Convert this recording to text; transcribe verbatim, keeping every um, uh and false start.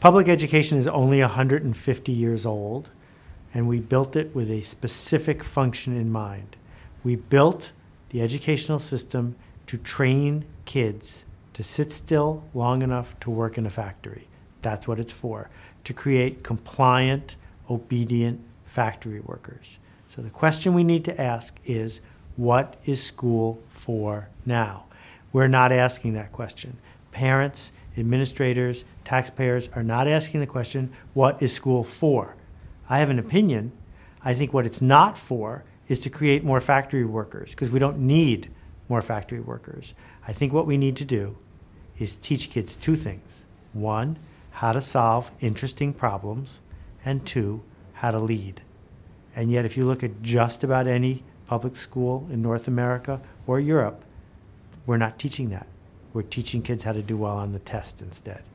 Public education is only one hundred fifty years old, and we built it with a specific function in mind. We built the educational system to train kids to sit still long enough to work in a factory. That's what it's for, to create compliant, obedient factory workers. So the question we need to ask is, what is school for now? We're not asking that question. Parents, administrators, taxpayers are not asking the question, what is school for? I have an opinion. I think what it's not for is to create more factory workers, because we don't need more factory workers. I think what we need to do is teach kids two things. One, how to solve interesting problems, and two, how to lead. And yet if you look at just about any public school in North America or Europe, we're not teaching that. We're teaching kids how to do well on the test instead.